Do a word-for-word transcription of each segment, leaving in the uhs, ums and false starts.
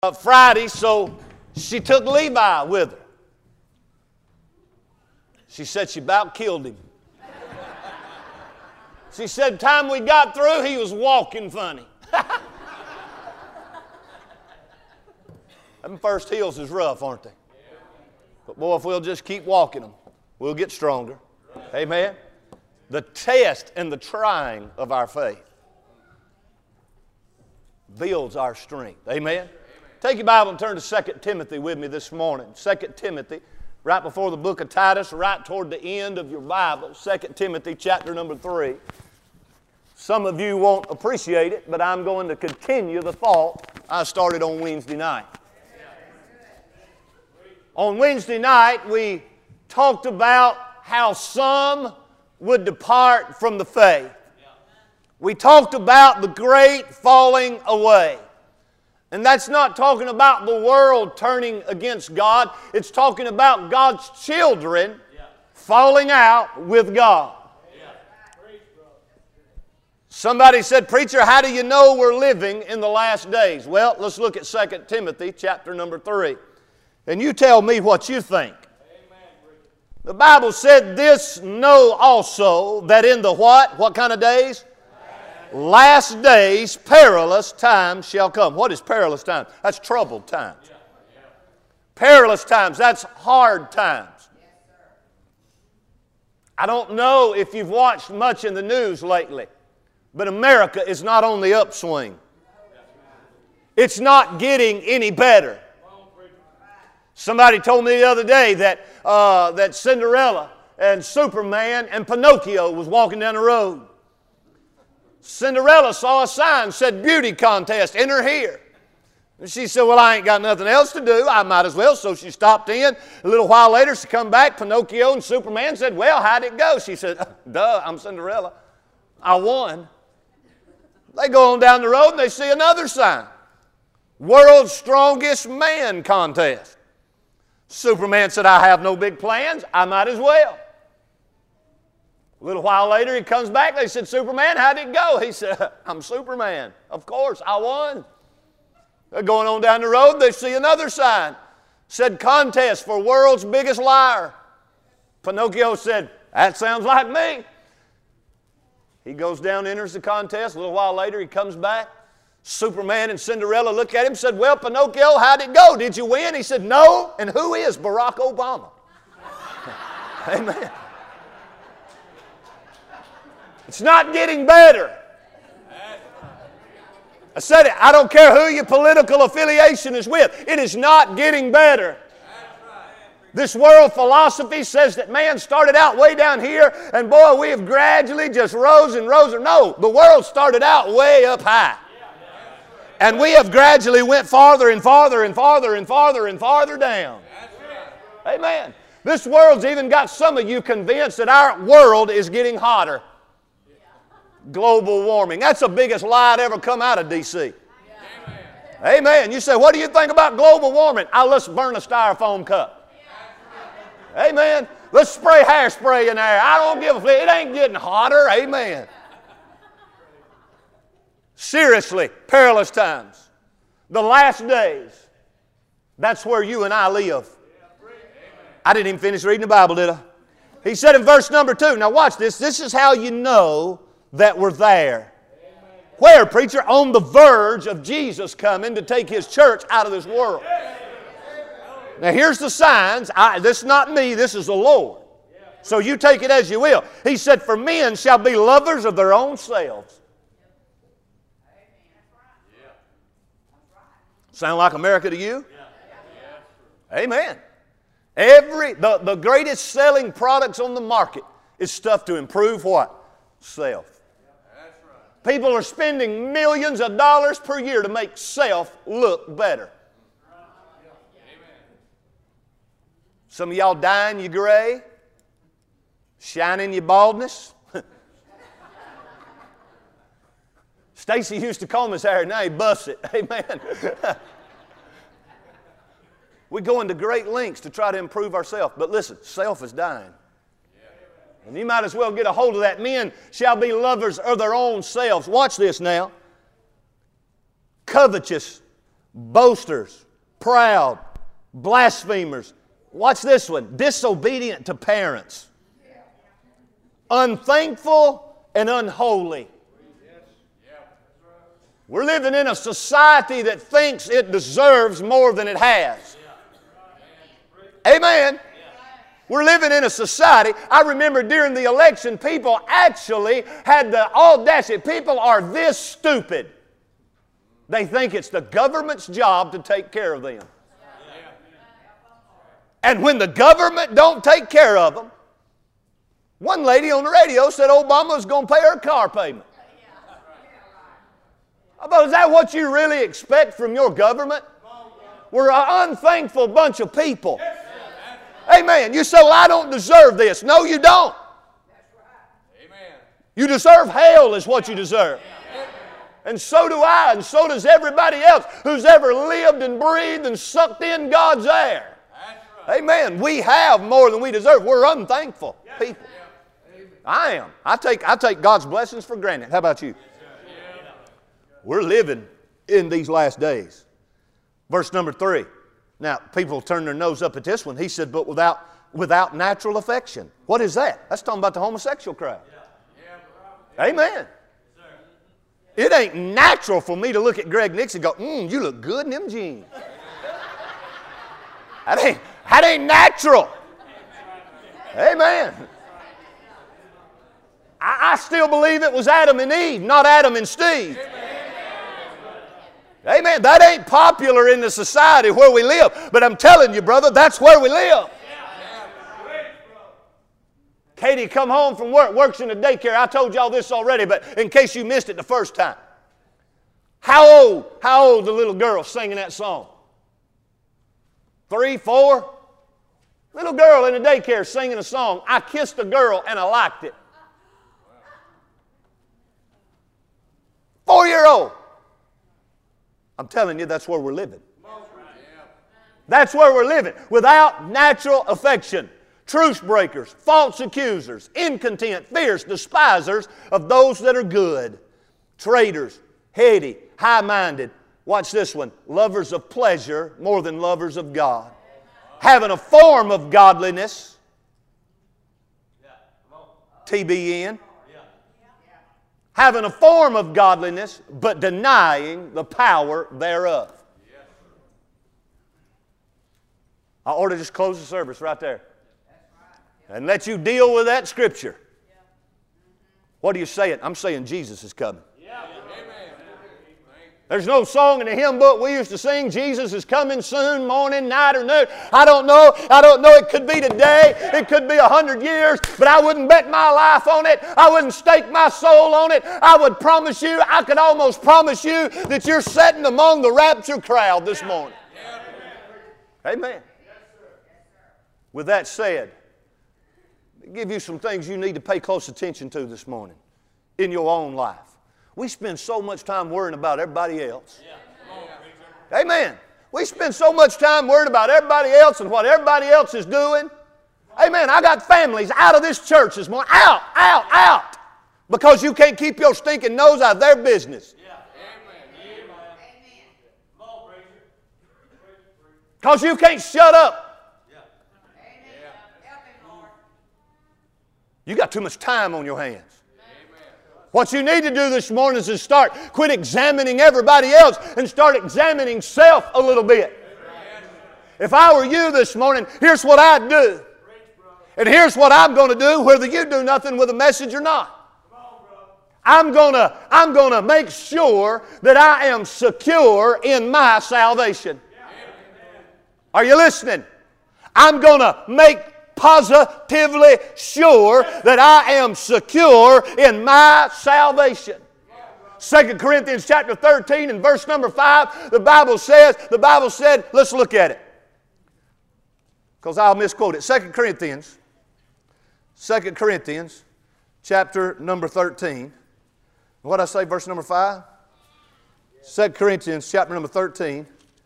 uh, Friday, so she took Levi with her. She said she about killed him. She said time we got through, he was walking funny. Them first hills is rough, aren't they? But boy, if we'll just keep walking them, we'll get stronger. Amen? The test and the trying of our faith builds our strength. Amen? Take your Bible and turn to Second Timothy with me this morning. Second Timothy, right before the book of Titus, right toward the end of your Bible. Second Timothy chapter number three. Some of you won't appreciate it, but I'm going to continue the thought I started on Wednesday night. On Wednesday night, we talked about how some would depart from the faith. We talked about the great falling away. And that's not talking about the world turning against God. It's talking about God's children falling out with God. Somebody said, "Preacher, how do you know we're living in the last days?" Well, let's look at Second Timothy chapter number three. And you tell me what you think. The Bible said, "This know also that in the" what? What kind of days? Last days, perilous times shall come. What is perilous times? That's troubled times. Perilous times, that's hard times. I don't know if you've watched much in the news lately, but America is not on the upswing. It's not getting any better. Somebody told me the other day that, uh, that Cinderella and Superman and Pinocchio was walking down the road. Cinderella saw a sign, said beauty contest, enter here. And she said, "Well, I ain't got nothing else to do. I might as well." So she stopped in. A little while later, she come back. Pinocchio and Superman said, "Well, how'd it go?" She said, "Duh, I'm Cinderella. I won." They go on down the road and they see another sign. World's Strongest Man Contest. Superman said, "I have no big plans. I might as well." A little while later, he comes back. They said, "Superman, how'd it go?" He said, "I'm Superman. Of course, I won." They're going on down the road. They see another sign. Said, "Contest for world's biggest liar." Pinocchio said, "That sounds like me." He goes down, enters the contest. A little while later, he comes back. Superman and Cinderella look at him and said, "Well, Pinocchio, how'd it go? Did you win?" He said, "No." "And who is Barack Obama?" Amen. It's not getting better. I said it. I don't care who your political affiliation is with. It is not getting better. This world philosophy says that man started out way down here, and boy, we have gradually just rose and rose. No, the world started out way up high. And we have gradually went farther and farther and farther and farther and farther down. Amen. This world's even got some of you convinced that our world is getting hotter. Global warming. That's the biggest lie that ever come out of D C Amen. Amen. You say, "What do you think about global warming?" "Ah, let's burn a styrofoam cup." Amen. Let's spray hairspray in there. I don't give a flip. It ain't getting hotter. Amen. Seriously, perilous times. The last days. That's where you and I live. I didn't even finish reading the Bible, did I? He said in verse number two, now watch this. This is how you know that we're there. Where, preacher? On the verge of Jesus coming to take His church out of this world. Now here's the signs. I, this is not me, this is the Lord. So you take it as you will. He said, "For men shall be lovers of their own selves." Sound like America to you? Amen. Every, the, the greatest selling products on the market is stuff to improve what? Self. People are spending millions of dollars per year to make self look better. Some of y'all dyeing your gray, shining your baldness. Stacy used to comb his hair, now he busts it. Amen. We go into great lengths to try to improve ourselves. But listen, self is dying. And you might as well get a hold of that. Men shall be lovers of their own selves. Watch this now. Covetous, boasters, proud, blasphemers. Watch this one. Disobedient to parents. Unthankful and unholy. We're living in a society that thinks it deserves more than it has. Amen. We're living in a society. I remember during the election, people actually had the audacity. People are this stupid. They think it's the government's job to take care of them. And when the government don't take care of them, one lady on the radio said Obama was going to pay her car payment. I thought, is that what you really expect from your government? We're an unthankful bunch of people. Amen. You say, well, I don't deserve this. No, you don't. You deserve hell is what you deserve. And so do I, and so does everybody else who's ever lived and breathed and sucked in God's air. Amen. We have more than we deserve. We're unthankful people. I am. I take, I take God's blessings for granted. How about you? We're living in these last days. Verse number three. Now, people turn their nose up at this one. He said, but without, without natural affection. What is that? That's talking about the homosexual crowd. Amen. It ain't natural for me to look at Greg Nixon and go, mmm, you look good in them jeans. That ain't, that ain't natural. Amen. I, I still believe it was Adam and Eve, not Adam and Steve. Amen. That ain't popular in the society where we live. But I'm telling you, brother, that's where we live. Katie come home from work, works in a daycare. I told y'all this already, but in case you missed it the first time. How old, how old the little girl singing that song? Three, four? Little girl in a daycare singing a song. I kissed a girl and I liked it. Four-year-old. I'm telling you, that's where we're living. That's where we're living. Without natural affection. Truce breakers, false accusers, incontent, fierce, despisers of those that are good. Traitors, heady, high-minded. Watch this one. Lovers of pleasure more than lovers of God. Having a form of godliness. T B N. Having a form of godliness, but denying the power thereof. I ought to just close the service right there and let you deal with that scripture. What are you saying? I'm saying Jesus is coming. There's no song in the hymn book we used to sing, Jesus is coming soon, morning, night, or noon. I don't know. I don't know. It could be today. It could be a hundred years, but I wouldn't bet my life on it. I wouldn't stake my soul on it. I would promise you, I could almost promise you that you're sitting among the rapture crowd this morning. Amen. With that said, I'll give you some things you need to pay close attention to this morning in your own life. We spend so much time worrying about everybody else. Yeah. Amen. We spend so much time worrying about everybody else and what everybody else is doing. Amen. I got families out of this church this morning. Out, out, out. Because you can't keep your stinking nose out of their business. Because you can't shut up. You got too much time on your hands. What you need to do this morning is to start, quit examining everybody else and start examining self a little bit. If I were you this morning, here's what I'd do. And here's what I'm going to do, whether you do nothing with a message or not. I'm going to, I'm going to make sure that I am secure in my salvation. Are you listening? I'm going to make positively sure that I am secure in my salvation. Second Corinthians chapter thirteen and verse number five, the Bible says, the Bible said, let's look at it. Because I'll misquote it. Second Corinthians, Second Corinthians chapter number thirteen. What did I say, verse number five? Second Corinthians chapter number thirteen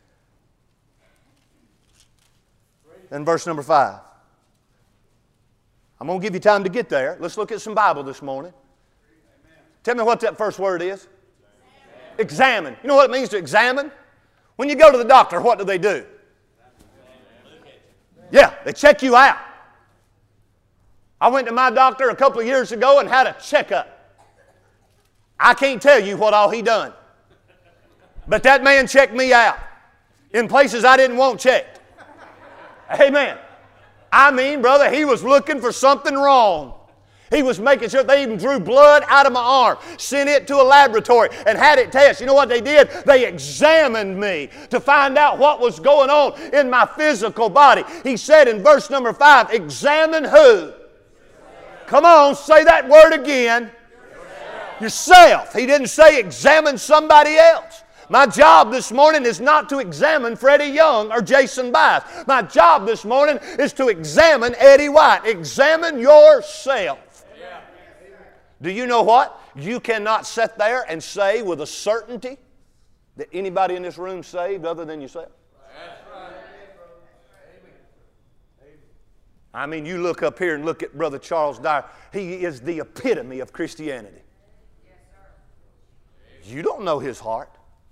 and verse number five. I'm going to give you time to get there. Let's look at some Bible this morning. Amen. Tell me what that first word is. Examine. Examine. You know what it means to examine? When you go to the doctor, what do they do? Yeah, they check you out. I went to my doctor a couple of years ago and had a checkup. I can't tell you what all he done. But that man checked me out in places I didn't want checked. Amen. I mean, brother, he was looking for something wrong. He was making sure. They even drew blood out of my arm, sent it to a laboratory, and had it tested. You know what they did? They examined me to find out what was going on in my physical body. He said in verse number five, examine who? Come on, say that word again. Yourself. He didn't say examine somebody else. My job this morning is not to examine Freddie Young or Jason Bias. My job this morning is to examine Eddie White. Examine yourself. Yeah. Do you know what? You cannot sit there and say with a certainty that anybody in this room is saved other than yourself. That's right. I mean, you look up here and look at Brother Charles Dyer. He is the epitome of Christianity. You don't know his heart.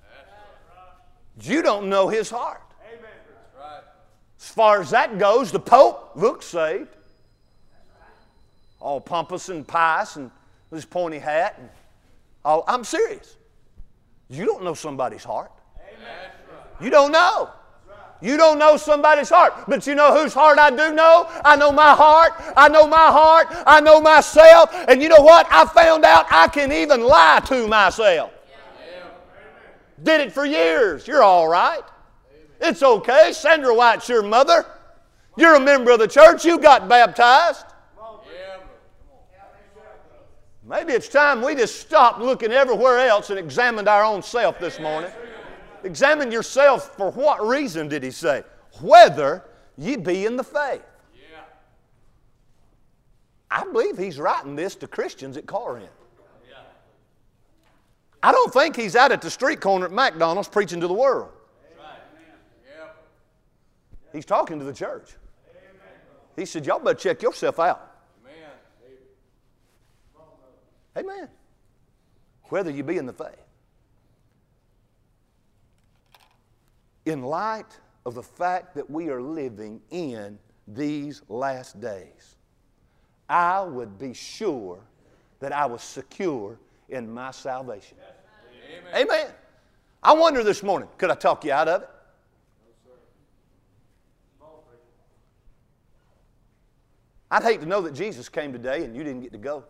You don't know his heart. Amen. As far as that goes, the Pope looks saved. All pompous and pious and with his pointy hat. And all, I'm serious. You don't know somebody's heart. Amen. You don't know. You don't know somebody's heart. But you know whose heart I do know? I know my heart. I know my heart. I know myself. And you know what? I found out I can even lie to myself. Did it for years. You're all right. It's okay. Sandra White's your mother. You're a member of the church. You got baptized. Maybe it's time we just stopped looking everywhere else and examined our own self this morning. Examine yourself. For what reason did he say? Whether ye be in the faith. I believe he's writing this to Christians at Corinth. I don't think he's out at the street corner at McDonald's preaching to the world. He's talking to the church. He said, y'all better check yourself out. Amen. Whether you be in the faith. In light of the fact that we are living in these last days, I would be sure that I was secure in my salvation. Amen. Amen. I wonder this morning, could I talk you out of it? I'd hate to know that Jesus came today and you didn't get to go.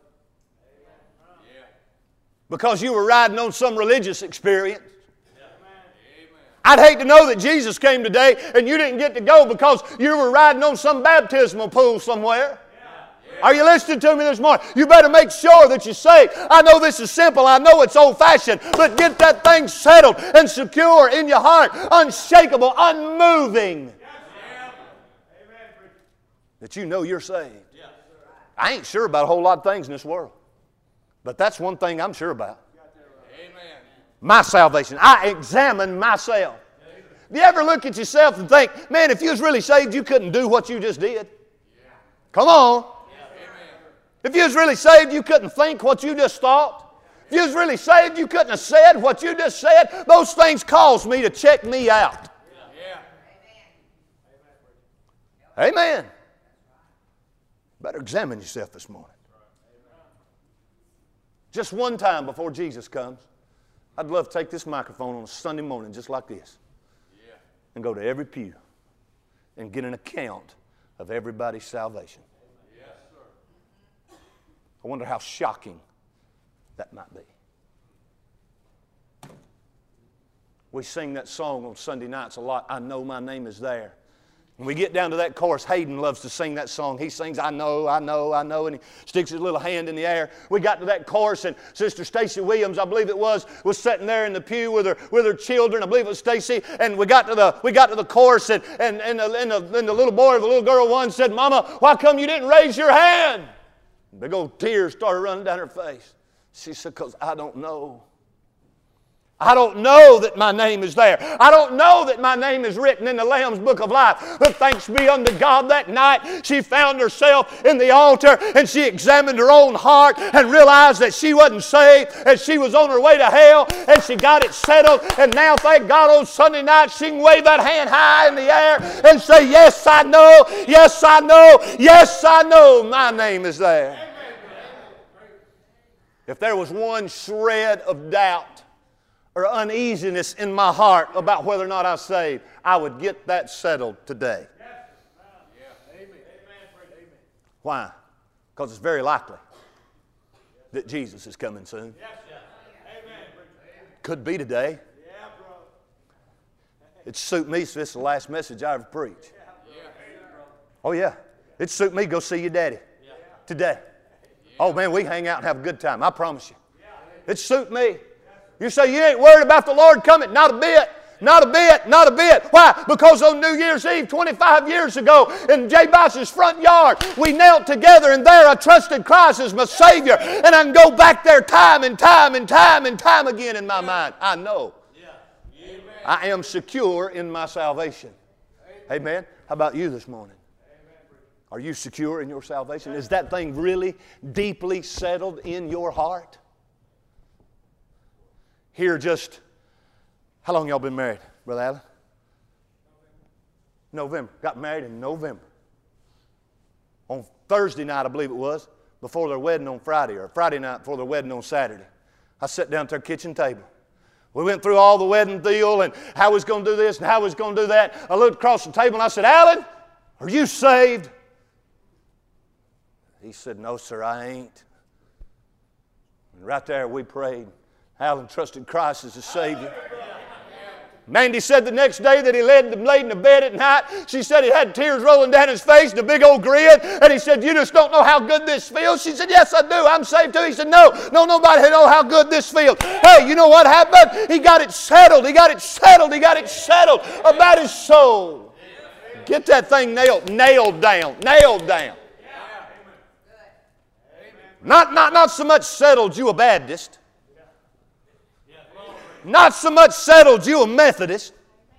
Because you were riding on some religious experience. I'd hate to know that Jesus came today and you didn't get to go because you were riding on some baptismal pool somewhere. Are you listening to me this morning? You better make sure that you're saved. I know this is simple. I know it's old-fashioned. But get that thing settled and secure in your heart. Unshakable, unmoving. That you know you're saved. I ain't sure about a whole lot of things in this world. But that's one thing I'm sure about. My salvation. I examine myself. Do you ever look at yourself and think, man, if you was really saved, you couldn't do what you just did? Come on. If you was really saved, you couldn't think what you just thought. If you was really saved, you couldn't have said what you just said. Those things cause me to check me out. Yeah. Amen. Amen. Better examine yourself this morning. Just one time before Jesus comes, I'd love to take this microphone on a Sunday morning just like this and go to every pew and get an account of everybody's salvation. I wonder how shocking that might be. We sing that song on Sunday nights a lot, I Know My Name Is There. When we get down to that chorus, Hayden loves to sing that song. He sings, I know, I know, I know, and he sticks his little hand in the air. We got to that chorus, and Sister Stacy Williams, I believe it was, was sitting there in the pew with her with her children. I believe it was Stacy, and we got to the we got to the chorus, and and and the, and the, and the little boy or the little girl one said, Mama, why come you didn't raise your hand? Big old tears started running down her face. She said, because I don't know. I don't know that my name is there. I don't know that my name is written in the Lamb's Book of Life. But thanks be unto God, that night she found herself in the altar and she examined her own heart and realized that she wasn't saved and she was on her way to hell, and she got it settled. And now, thank God, on Sunday night she can wave that hand high in the air and say, yes, I know, yes, I know, yes, I know my name is there. If there was one shred of doubt or uneasiness in my heart about whether or not I'm saved, I would get that settled today. Why? Because it's very likely that Jesus is coming soon. Could be today. It'd suit me if this is the last message I ever preach. Oh yeah, it'd suit me to go see your daddy today. Oh man, we hang out and have a good time, I promise you. It'd suit me. You say you ain't worried about the Lord coming. Not a bit. Not a bit. Not a bit. Why? Because on New Year's Eve twenty-five years ago in Jabez's front yard, we knelt together, and there I trusted Christ as my Savior. And I can go back there time and time and time and time again in my mind. I know. I am secure in my salvation. Amen. How about you this morning? Are you secure in your salvation? Is that thing really deeply settled in your heart? Here just, how long y'all been married, Brother Allen? November. Got married in November. On Thursday night, I believe it was, before their wedding on Friday, or Friday night before their wedding on Saturday. I sat down at their kitchen table. We went through all the wedding deal and how we was going to do this and how we was going to do that. I looked across the table and I said, Alan, are you saved? He said, no, sir, I ain't. And right there we prayed. Alan trusted Christ as his Savior. Mandy said the next day that he laid, laid in the bed at night, she said he had tears rolling down his face and a big old grin, and he said, you just don't know how good this feels. She said, yes, I do. I'm saved too. He said, no, no, nobody know how good this feels. Hey, you know what happened? He got it settled. He got it settled. He got it settled about his soul. Get that thing nailed, nailed down, nailed down. Not, not, not so much settled you a Baptist. Not so much settled you a Methodist.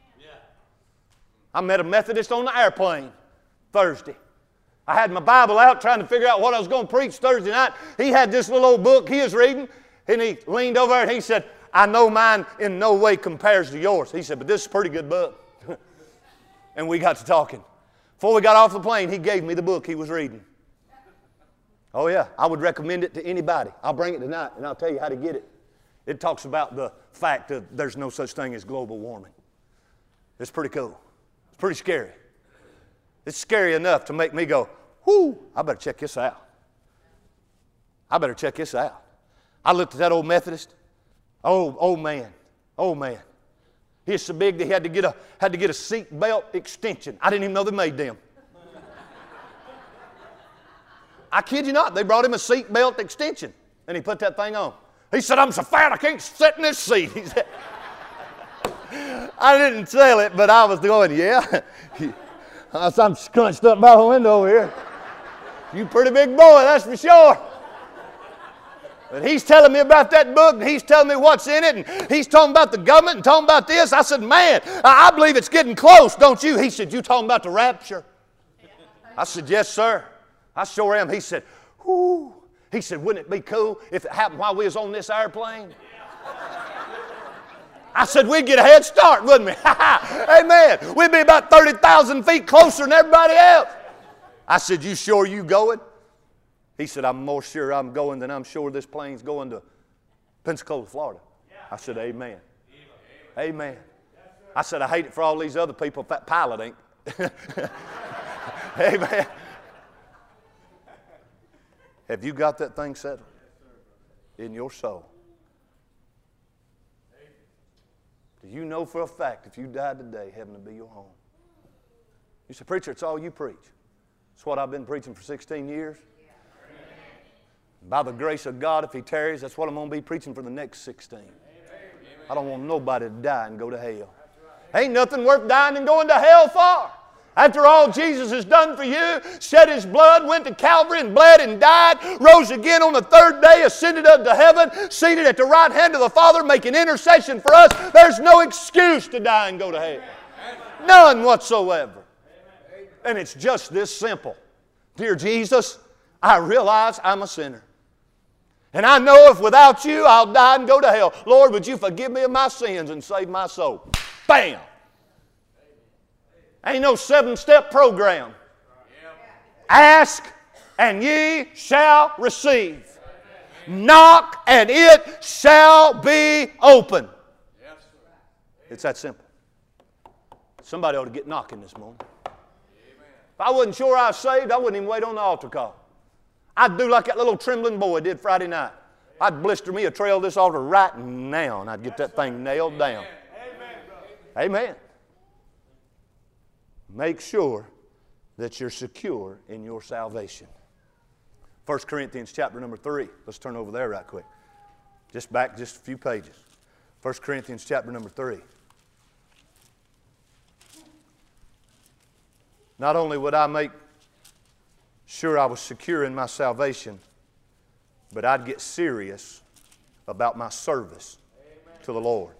I met a Methodist on the airplane Thursday. I had my Bible out trying to figure out what I was going to preach Thursday night. He had this little old book he was reading, and he leaned over and he said, I know mine in no way compares to yours. He said, but this is a pretty good book. And we got to talking. Before we got off the plane, he gave me the book he was reading. Oh yeah, I would recommend it to anybody. I'll bring it tonight and I'll tell you how to get it. It talks about the fact that there's no such thing as global warming. It's pretty cool. It's pretty scary. It's scary enough to make me go, whoo, I better check this out. I better check this out. I looked at that old Methodist. Oh, old man. Old man. He's so big that he had to get a, had to get a seat belt extension. I didn't even know they made them. I kid you not, they brought him a seat belt extension, and he put that thing on. He said, I'm so fat I can't sit in this seat. He said, I didn't tell it, but I was going, yeah. I'm scrunched up by the window over here. You pretty big boy, that's for sure. But he's telling me about that book, and he's telling me what's in it, and he's talking about the government and talking about this. I said, man, I believe it's getting close, don't you? He said, you talking about the rapture? I said, yes, sir. I sure am. He said, whoo. He said, wouldn't it be cool if it happened while we was on this airplane? I said, we'd get a head start, wouldn't we? Amen. We'd be about thirty thousand feet closer than everybody else. I said, you sure you going? He said, I'm more sure I'm going than I'm sure this plane's going to Pensacola, Florida. I said, amen. Amen. I said, I hate it for all these other people if that pilot ain't. Amen. Have you got that thing settled in your soul? Do you know for a fact if you died today, heaven will be your home? You say, preacher, it's all you preach. It's what I've been preaching for sixteen years. By the grace of God, if He tarries, that's what I'm going to be preaching for the next sixteen. I don't want nobody to die and go to hell. Ain't nothing worth dying and going to hell for. After all Jesus has done for you, shed His blood, went to Calvary and bled and died, rose again on the third day, ascended up to heaven, seated at the right hand of the Father, making intercession for us, there's no excuse to die and go to hell. None whatsoever. And it's just this simple. Dear Jesus, I realize I'm a sinner. And I know if without you I'll die and go to hell. Lord, would you forgive me of my sins and save my soul? Bam! Ain't no seven-step program. Ask and ye shall receive. Knock and it shall be open. It's that simple. Somebody ought to get knocking this morning. If I wasn't sure I was saved, I wouldn't even wait on the altar call. I'd do like that little trembling boy did Friday night. I'd blister me a trail of this altar right now, and I'd get that thing nailed down. Amen. Make sure that you're secure in your salvation. First Corinthians chapter number three. Let's turn over there right quick. Just back just a few pages. First Corinthians chapter number three. Not only would I make sure I was secure in my salvation, but I'd get serious about my service to the Lord.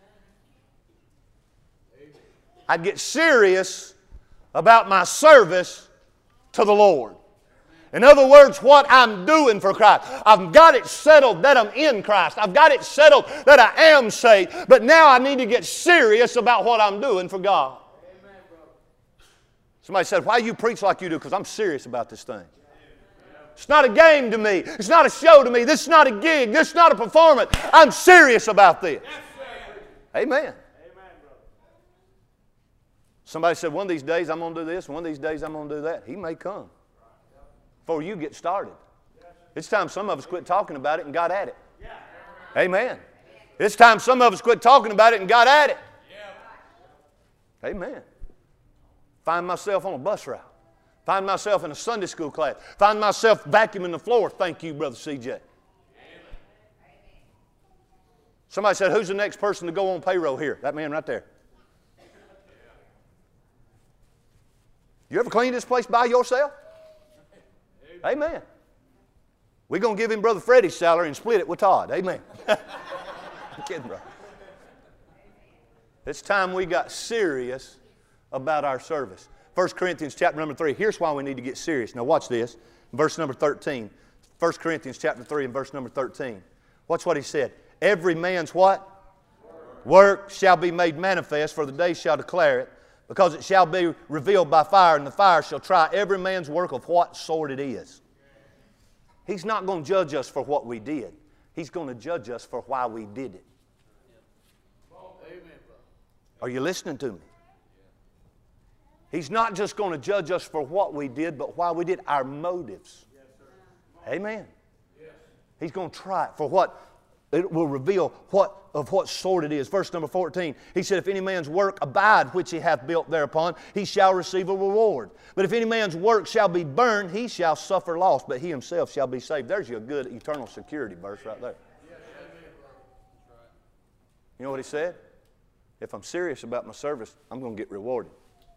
I'd get serious about my service to the Lord. In other words, what I'm doing for Christ. I've got it settled that I'm in Christ. I've got it settled that I am saved. But now I need to get serious about what I'm doing for God. Somebody said, why you preach like you do? Because I'm serious about this thing. It's not a game to me. It's not a show to me. This is not a gig. This is not a performance. I'm serious about this. Amen. Somebody said, one of these days I'm going to do this, and one of these days I'm going to do that. He may come before you get started. It's time some of us quit talking about it and got at it. Amen. It's time some of us quit talking about it and got at it. Amen. Find myself on a bus route. Find myself in a Sunday school class. Find myself vacuuming the floor. Thank you, Brother C J. Somebody said, who's the next person to go on payroll here? That man right there. You ever clean this place by yourself? Amen. We're going to give him Brother Freddie's salary and split it with Todd. Amen. I'm kidding, bro. It's time we got serious about our service. First Corinthians chapter number three. Here's why we need to get serious. Now watch this. Verse number thirteen. First Corinthians chapter three and verse number thirteen. Watch what he said. Every man's what? Work. Work shall be made manifest, for the day shall declare it, because it shall be revealed by fire, and the fire shall try every man's work of what sort it is. He's not going to judge us for what we did. He's going to judge us for why we did it. Are you listening to me? He's not just going to judge us for what we did, but why we did, our motives. Amen. He's going to try it for what, it will reveal what of what sort it is. Verse number fourteen, he said, if any man's work abide which he hath built thereupon, he shall receive a reward. But if any man's work shall be burned, he shall suffer loss, but he himself shall be saved. There's your good eternal security verse right there. You know what he said? If I'm serious about my service, I'm going to get rewarded.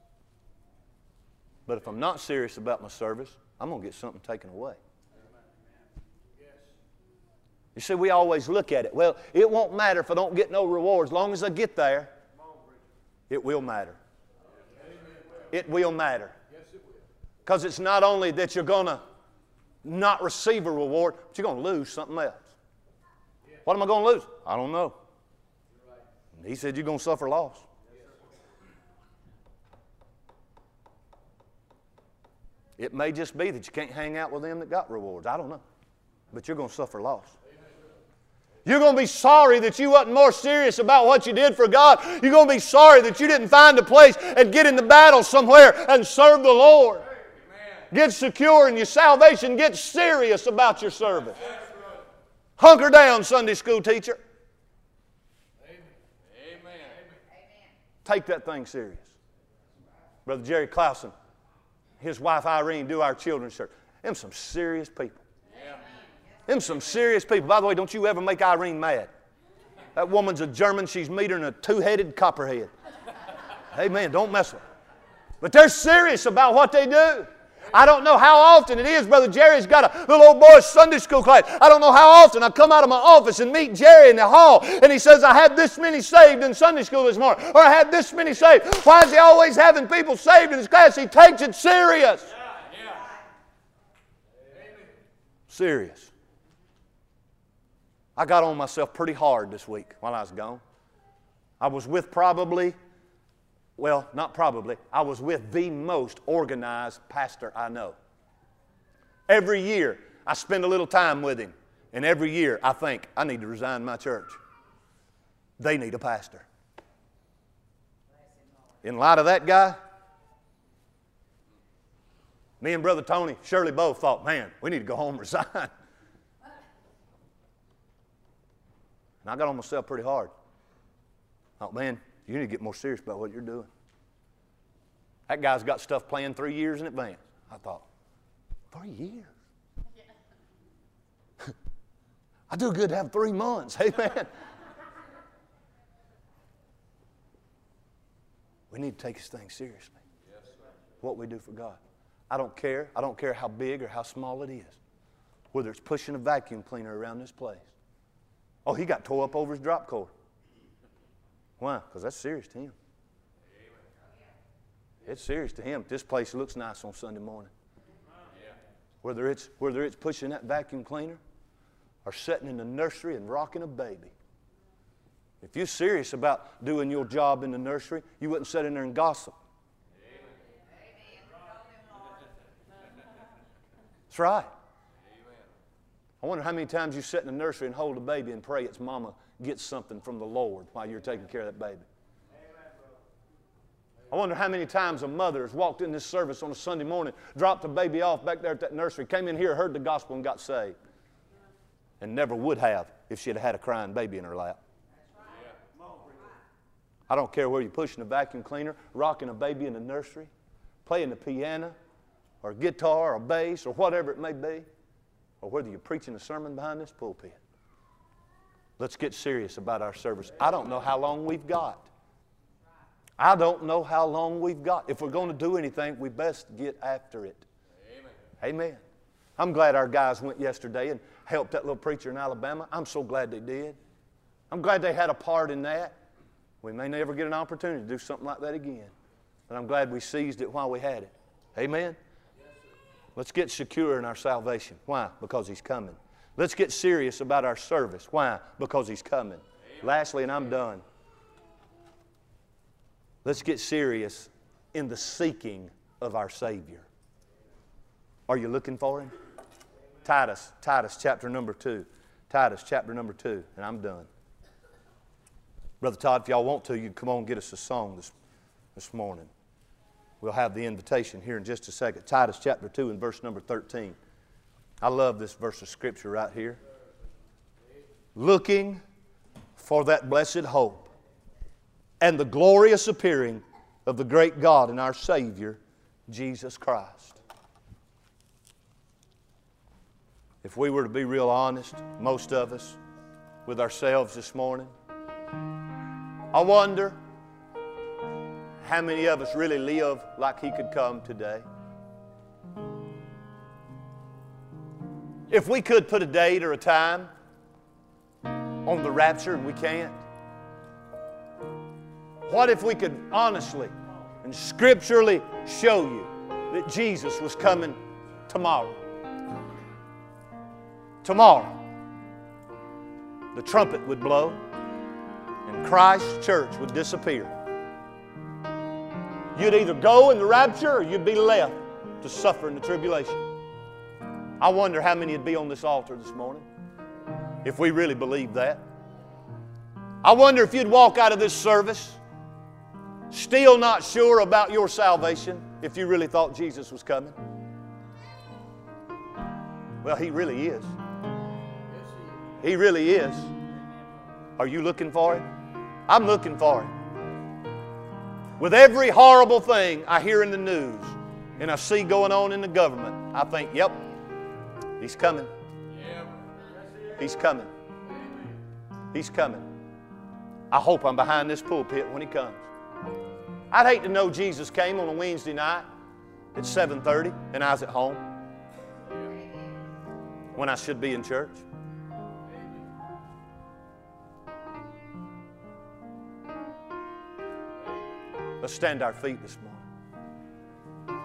But if I'm not serious about my service, I'm going to get something taken away. You see, we always look at it. Well, it won't matter if I don't get no reward. As long as I get there, it will matter. It will matter. Because it's not only that you're going to not receive a reward, but you're going to lose something else. What am I going to lose? I don't know. He said you're going to suffer loss. It may just be that you can't hang out with them that got rewards. I don't know. But you're going to suffer loss. You're going to be sorry that you wasn't more serious about what you did for God. You're going to be sorry that you didn't find a place and get in the battle somewhere and serve the Lord. Amen. Get secure in your salvation. Get serious about your service. Hunker down, Sunday school teacher. Amen. Take that thing serious. Brother Jerry Clausen, his wife Irene do our children's church. Them some serious people. Them some serious people. By the way, don't you ever make Irene mad. That woman's a German. She's meeting a two-headed copperhead. Amen. Don't mess with her. But they're serious about what they do. I don't know how often it is, Brother Jerry's got a little old boy's Sunday school class. I don't know how often I come out of my office and meet Jerry in the hall, and he says, I had this many saved in Sunday school this morning, or I had this many saved. Why is he always having people saved in his class? He takes it serious. Yeah, yeah. Serious. I got on myself pretty hard this week while I was gone. I was with probably... Well, not probably. I was with the most organized pastor I know. Every year, I spend a little time with him. And every year, I think, I need to resign my church. They need a pastor. In light of that guy, me and Brother Tony, Shirley both thought, man, we need to go home and resign. And I got on myself pretty hard. Oh, man. You need to get more serious about what you're doing. That guy's got stuff planned three years in advance. I thought, three years? Yeah. I do good to have three months. Amen. We need to take this thing seriously. Yes, sir. What we do for God. I don't care. I don't care how big or how small it is. Whether it's pushing a vacuum cleaner around this place. Oh, he got tore up over his drop cord. Why? Because that's serious to him. It's serious to him. This place looks nice on Sunday morning. Whether it's, whether it's pushing that vacuum cleaner or sitting in the nursery and rocking a baby. If you're serious about doing your job in the nursery, you wouldn't sit in there and gossip. That's right. I wonder how many times you sit in the nursery and hold a baby and pray its mama gets something from the Lord while you're taking care of that baby. I wonder how many times a mother has walked in this service on a Sunday morning, dropped a baby off back there at that nursery, came in here, heard the gospel, and got saved. And never would have if she had had a crying baby in her lap. I don't care whether you're pushing a vacuum cleaner, rocking a baby in the nursery, playing the piano, or guitar, or bass, or whatever it may be, or whether you're preaching a sermon behind this pulpit. Let's get serious about our service. I don't know how long we've got. I don't know how long we've got. If we're going to do anything, we best get after it. Amen. Amen. I'm glad our guys went yesterday and helped that little preacher in Alabama. I'm so glad they did. I'm glad they had a part in that. We may never get an opportunity to do something like that again. But I'm glad we seized it while we had it. Amen? Yes, let's get secure in our salvation. Why? Because He's coming. Let's get serious about our service. Why? Because He's coming. Amen. Lastly, and I'm done. Let's get serious in the seeking of our Savior. Are you looking for Him? Titus, Titus chapter number two. Titus chapter number two, and I'm done. Brother Todd, if y'all want to, you can come on and get us a song this, this morning. We'll have the invitation here in just a second. Titus chapter two and verse number thirteen. I love this verse of Scripture right here. Looking for that blessed hope and the glorious appearing of the great God and our Savior, Jesus Christ. If we were to be real honest, most of us, with ourselves this morning, I wonder how many of us really live like He could come today. If we could put a date or a time on the rapture and we can't, what if we could honestly and scripturally show you that Jesus was coming tomorrow? Tomorrow, the trumpet would blow and Christ's church would disappear. You'd either go in the rapture or you'd be left to suffer in the tribulation. I wonder how many would be on this altar this morning if we really believed that. I wonder if you'd walk out of this service still not sure about your salvation if you really thought Jesus was coming. Well, He really is. He really is. Are you looking for Him? I'm looking for Him. With every horrible thing I hear in the news and I see going on in the government, I think, yep, He's coming. He's coming. He's coming. I hope I'm behind this pulpit when He comes. I'd hate to know Jesus came on a Wednesday night at seven thirty and I was at home when I should be in church. Let's stand to our feet this morning.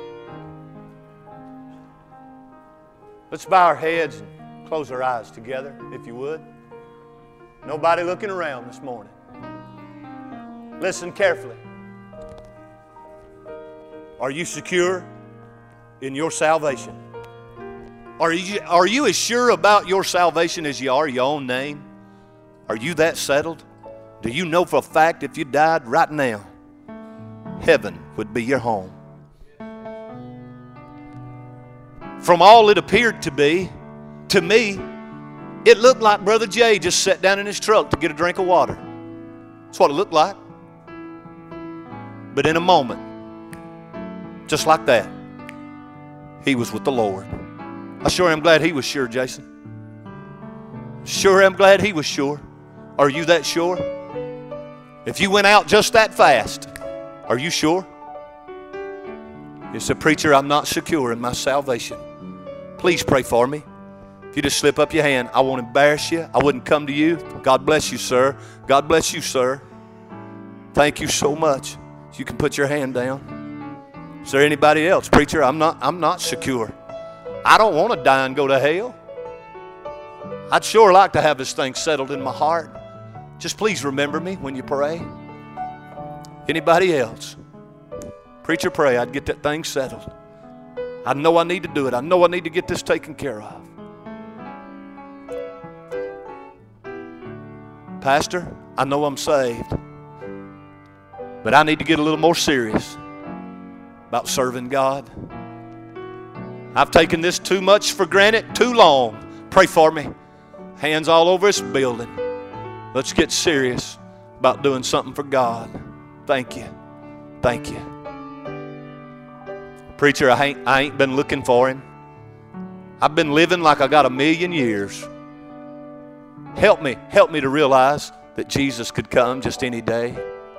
Let's bow our heads and close our eyes together, if you would. Nobody looking around this morning. Listen carefully. Are you secure in your salvation? Are you, are you as sure about your salvation as you are your own name? Are you that settled? Do you know for a fact if you died right now, heaven would be your home? From all it appeared to be, to me, it looked like Brother Jay just sat down in his truck to get a drink of water. That's what it looked like. But in a moment, just like that, he was with the Lord. I sure am glad he was sure, Jason. Sure am glad he was sure. Are you that sure? If you went out just that fast, are you sure? You said, preacher, I'm not secure in my salvation. Please pray for me. If you just slip up your hand, I won't embarrass you. I wouldn't come to you. God bless you, sir. God bless you, sir. Thank you so much. You can put your hand down. Is there anybody else? Preacher, I'm not, I'm not secure. I don't want to die and go to hell. I'd sure like to have this thing settled in my heart. Just please remember me when you pray. Anybody else? Preacher, pray I'd get that thing settled. I know I need to do it. I know I need to get this taken care of. Pastor, I know I'm saved, but I need to get a little more serious about serving God. I've taken this too much for granted too long. Pray for me. Hands all over this building. Let's get serious about doing something for God. Thank you. Thank you. Preacher, I ain't, I ain't been looking for him. I've been living like I got a million years. Help me, help me to realize that Jesus could come just any day.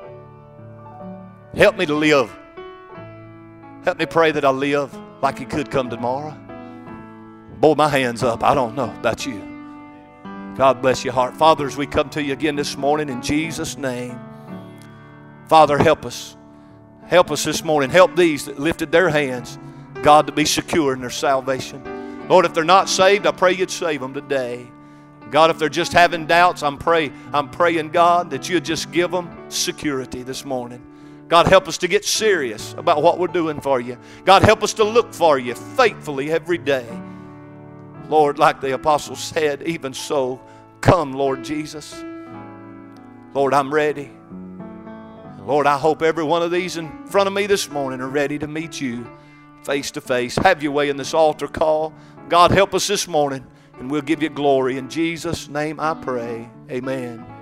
Help me to live. Help me pray that I live like he could come tomorrow. Boy, my hand's up. I don't know. That's you. God bless your heart. Father, as we come to you again this morning in Jesus' name, Father, help us. Help us this morning. Help these that lifted their hands, God, to be secure in their salvation. Lord, if they're not saved, I pray you'd save them today. God, if they're just having doubts, I'm, pray, I'm praying, God, that you'd just give them security this morning. God, help us to get serious about what we're doing for you. God, help us to look for you faithfully every day. Lord, like the apostle said, even so, come, Lord Jesus. Lord, I'm ready. Lord, I hope every one of these in front of me this morning are ready to meet you face to face. Have your way in this altar call. God, help us this morning, and we'll give you glory. In Jesus' name I pray. Amen.